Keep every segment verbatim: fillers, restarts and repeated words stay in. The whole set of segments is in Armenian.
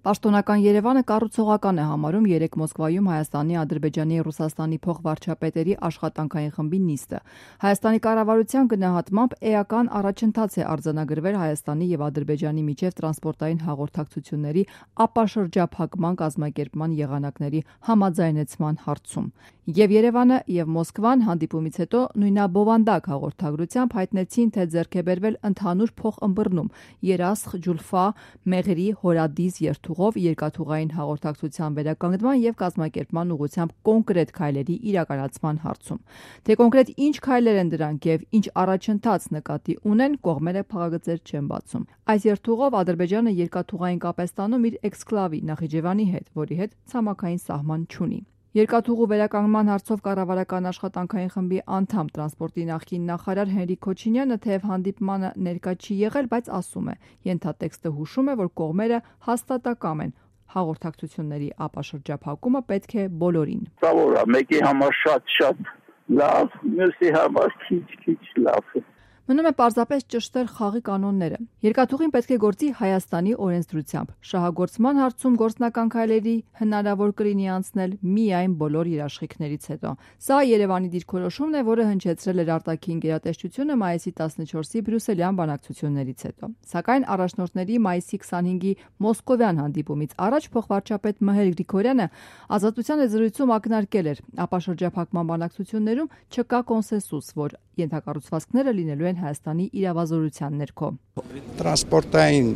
Պաշտոնական Երևանը կառուցողական է համարում երեկ Մոսկվայում Հայաստանի, Ադրբեջանի և Ռուսաստանի փոխվարչապետերի աշխատանքային խմբի նիստը։ Հայաստանի կառավարության գնահատմամբ էական առաջընթաց է արձանագրվել Հայաստանի և Ադրբեջանի միջև տրանսպորտային հաղորդակցությունների ապաշրջափակման կազմակերպման եղանակների համաձայնեցման հարցում։ Եվ Երևանը, և Մոսկվան հանդիպումից հետո նույնաբովանդակ հաղորդագրությամբ հայտնեցին, թե ձեռք է բերվել ընդհանուր փոխըմբռնում Երասխ, Ջուլֆա, Մեղրի, Հորադիս երթուղով երկաթուղային հաղորդակցության վերականգնման և կազմակերպման ուղղությամբ կոնկրետ քայլերի իրականացման հարցում։ Թե կոնկրետ ինչ քայլեր են դրանք և ինչ առաջընթաց նկատի ունեն, կողմերը փակագծեր չեն բացում։ Այս երթուղով Ադրբեջանը երկաթուղային կապ է ստանում իր էքսկլավի Նախիջևանի հետ, որի հետ ցամաքային սահման չունի։ Երկաթուղու վերականգնման հարցով կառավարական աշխատանքային խմբի անդամ տրանսպորտի նախկին նախարար Հենրիկ Քոչինյանը թեև հանդիպմանը ներկա չի եղել, բայց ասում է. ենթատեքստը հուշում է, որ կողմերը հաստատակամ են։ Հաղորդակցությունների ապաշրջափակումը պետք է բոլորին։ Սա որ է, մեկի համար շատ-շատ լավ, մյուսի համար քիչ-քիչ լավ։ Մնում է պարզապես ճշտել խաղի կանոնները։ Երկաթուղին պետք է գործի Հայաստանի օրենսդրությամբ։ Շահագործման հարցում գործնական քայլերի հնարավոր կլինի անցնել միայն բոլոր երաշխիքներից հետո։ Սա Երևանի դիրքորոշումն է, որը հնչեցրել էր արտաքին գերատեսչությունը մայիսի տասնչորսի բրյուսելյան բանակցություններից հետո։ Սակայն առաջնորդների մայիսի քսանհինգի մոսկովյան հանդիպումից առաջ փոխվարչապետ Մհեր Գրիգորյանը Ազատության զրույցում ակնարկել էր. ապաշրջափակման բանակցություններում չկա կոնսենսուս, որ ենթակառուցվածքները լինելու են Հայաստանի իրավազորության ներքո։ Տրանսպորտային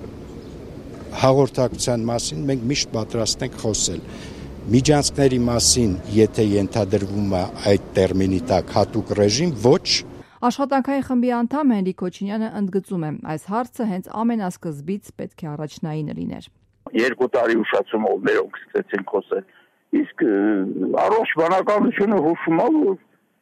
հաղորդակցության մասին մենք միշտ պատրաստ ենք խոսել։ Միջանցքների մասին, եթե ենթադրվում է այդ տերմինի տակ հատուկ ռեժիմ, ոչ։ Աշխատանքային խմբի անդամ Հենրիկ Քոչինյանը ընդգծում է, այս հարցը հենց ամենասկզբից պետք է առաջնայինը լիներ։ Երկու տարի ուշացումով մերոնք սկսեցին խոսել։ Իսկ առողջ բանականությունը հուշում է, որ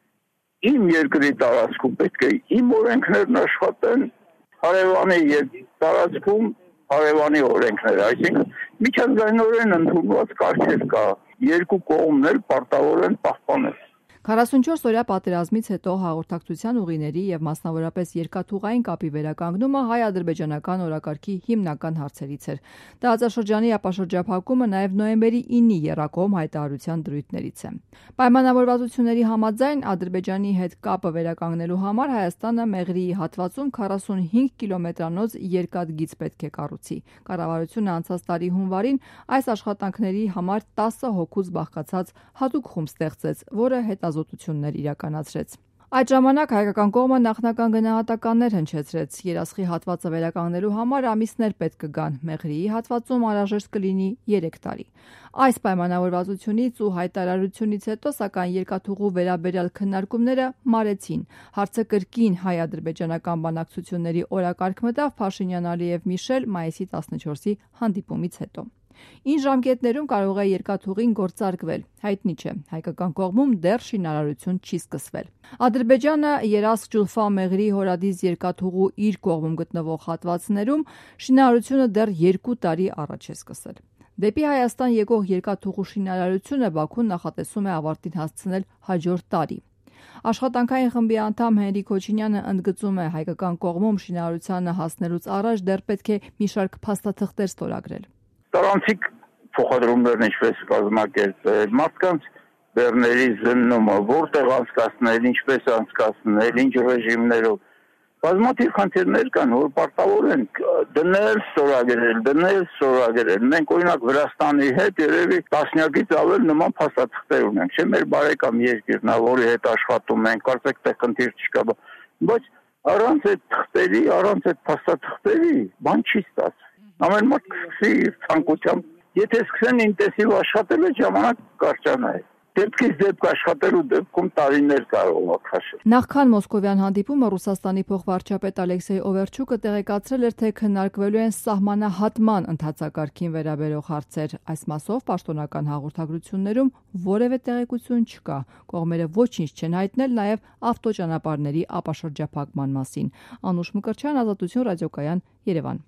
իմ երկրի տարածքում պետք է իմ օրենքներն աշխատեն, հարևանի տարածքում հարևանի օրենքները, այսինքն միջազգայինորեն ընդունված կարգեր կա, երկու կողմն էլ պարտավոր են պահպանել։ քառասունչորս օրյա պատերազմից հետո հաղորդակցության ուղիների և մասնավորապես երկաթուղային կապի վերականգնումը հայ-ադրբեջանական օրակարգի հիմնական հարցերից էր։ Տարածաշրջանի ապաշրջափակումը նաև նոյեմբերի ինի եռակողմ հայտարարության դրույթներից է։ Պայմանավորվածությունների համաձայն Ադրբեջանի հետ կապը վերականգնելու համար Հայաստանը Մեղրիի հատվածում քառասունհինգ կիլոմետրանոց երկաթգիծ պետք է կառուցի։ Կառավարությունը անցած տարի հունվարին այս աշխատանքների համար տասը հոգուց բաղկացած հատուկ խումբ ստեղծեց, որը հետազոտություններ իրականացրեց։ Այդ ժամանակ հայկական կողմը նախնական գնահատականներ հնչեցրեց։ Երասխի հատվածը վերականգնելու համար ամիսներ պետք կգան, Մեղրիի հատվածում անհրաժեշտ կլինի երեք տարի։ Այս պայմանավորվածությունից ու հայտարարությունից հետո, սակայն երկաթուղու վերաբերյալ քննարկումները մարեցին։ Հարցը կրկին հայ-ադրբեջանական բանակցությունների օրակարգ մտավ Փաշինյան-Ալիև Միշել մայիսի տասնչորսի հանդիպումից հետո։ Ինչ ժամկետներում կարող է երկաթուղին գործարկվել, հայտնի չէ։ Հայկական կողմում դեռ շինարարություն չի սկսվել։ Ադրբեջանը Երասխ, Ջուլֆա, Մեղրի, Հորադիս երկաթուղու իր կողմում գտնվող հատվածներում շինարարությունը դեռ երկու տարի առաջ է սկսել։ Դեպի Հայաստան եկող երկաթուղու շինարարությունը Բաքուն նախատեսում է ավարտին հասցնել հաջորդ տարի։ Աշխատանքային խմբի անդամ Հենրիկ Քոչինյանը ընդգծում է, հայկական կողմում շինարարությանը հասնելուց առաջ դեռ պետք է մի շարք փաստաթղթեր ստորագրել։ Տարանցիկ փոխադրումներն ինչպես կազմակերպել, մարդկանց բեռների զննումը, որտեղ անցկացնել, ինչպես անցկացնել, ինչ ռեժիմներով։ Բազմաթիվ խնդիրներ կան, որ պարտավոր են դնել, ստորագրել, դնել, ստորագրել։ Մենք օրինակ Վրաստանի հետ երևի տասնյակից ավել նման փաստաթղթեր ունենք, չէ՞, մեր բարեկամ երկիրն է, որի հետ աշխատում ենք, կարծեք թե խնդիր չկա, բայց առանց այդ թղթերի, առանց այդ փաստաթղթերի բան չի ստացվում։ Ամեն մարդ կսկսի իր ցանկությամբ, եթե սկսեն ինտենսիվ աշխատել, այդ ժամանակ կարճանա է։ Դեպքից դեպք աշխատելու դեպքում տարիներ կարող է քաշել։ Նախքան մոսկովյան հանդիպումը Ռուսաստանի փոխվարչապետ Ալեքսեյ Օվերչուկը տեղեկացրել էր, թե քննարկվելու են սահմանահատման ընթացակարգին վերաբերող հարցեր։ Այս մասով պաշտոնական հաղորդագրություններում որևէ տեղեկություն չկա։ Կողմերը ոչինչ չեն հայտնել նաև ավտոճանապարհների ապաշրջափակման մասին։ Անուշ Մկրտչյան, Ազատություն ռադիոկայան, Երևան։